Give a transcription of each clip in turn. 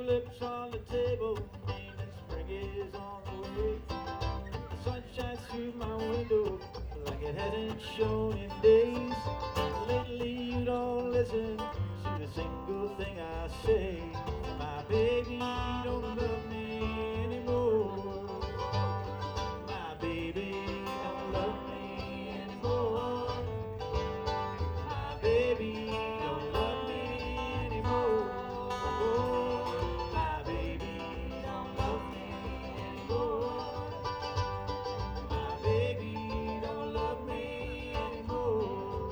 tulips on the table mean that spring is on the way. The sun shines through my window like it hasn't shone in days. Lately you don't listen to a single thing I say. My baby don't love me anymore. My baby don't love me anymore. My baby don't love me anymore. My baby don't love me anymore. My baby don't love me anymore.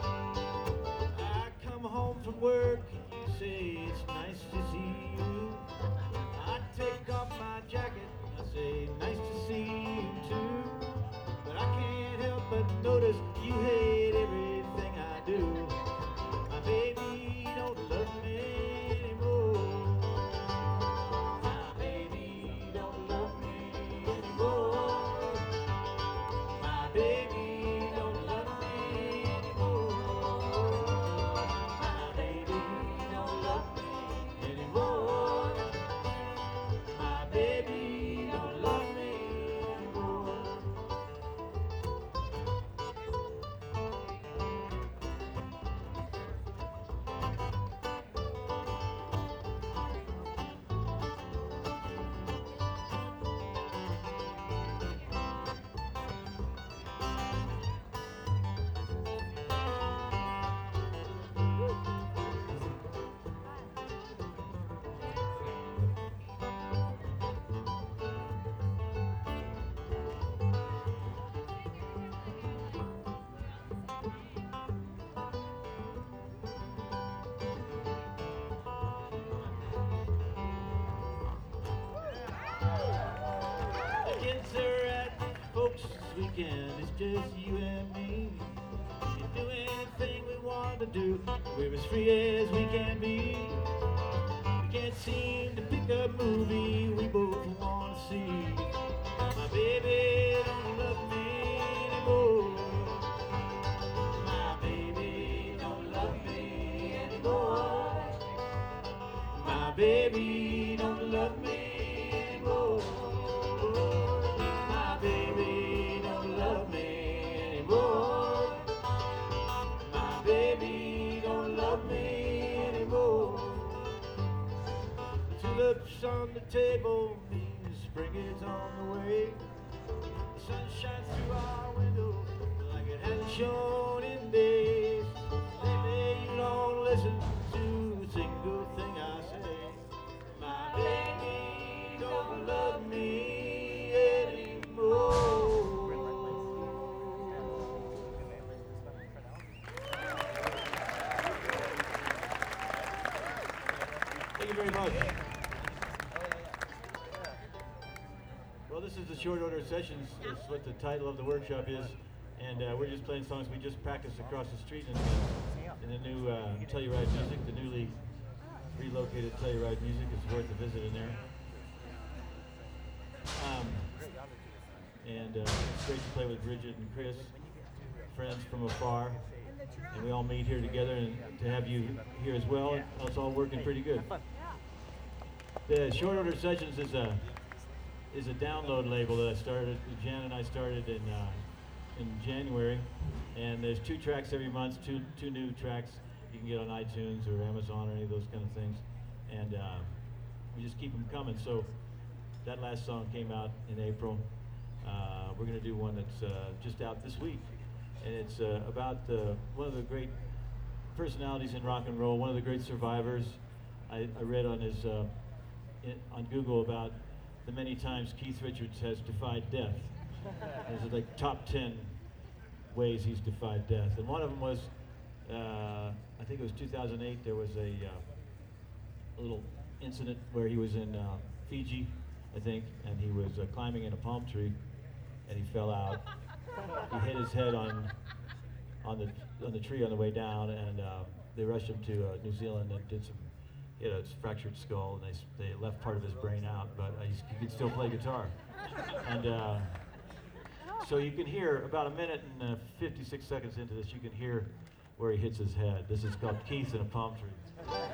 I come home from work and you say it's nice to see you. I take off my jacket and I say nice to see you too. But I can't help but notice you hate everything I do. My baby don't love me anymore. My baby don't love me anymore. My baby don't love me anymore. My baby don't love me anymore. My baby don't love me anymore. The kids are at folks this weekend, it's just you and me. We can do anything we want to do, we're as free as we can be. We can't seem to pick a movie we both want to see. My baby don't love me anymore. My baby don't love me anymore. My baby don't love me anymore. My baby don't love me anymore. My baby don't love me anymore. The tulips on the table mean spring is on the way. The sun shines through our window like it hasn't shone in days. Lately you don't listen to a single thing I say. My baby don't love me anymore. Thank you very much. Well, this is the Short Order Sessions, is what the title of the workshop is, and we're just playing songs we just practiced across the street in the new Telluride Music, the newly relocated Telluride Music. It's worth a visit in there. It's great to play with Bridget and Chris, friends from afar, and we all meet here together, and to have you here as well, it's all working pretty good. The Short Order Sessions is a download label that I started. Jan and I started in January, and there's 2 tracks every month, two new tracks you can get on iTunes or Amazon or any of those kind of things, and we just keep them coming. So that last song came out in April. We're going to do one that's just out this week, and it's about one of the great personalities in rock and roll, one of the great survivors. I read on his on Google about the many times Keith Richards has defied death. There's like top 10 ways he's defied death, and one of them was, I think it was 2008. There was a little incident where he was in Fiji, I think, and he was climbing in a palm tree, and he fell out. He hit his head on the tree on the way down, and they rushed him to New Zealand and did some. He had a fractured skull, and they left part of his brain out, but he could still play guitar. And so you can hear about a minute and 56 seconds into this, you can hear where he hits his head. This is called Keith in a Palm Tree.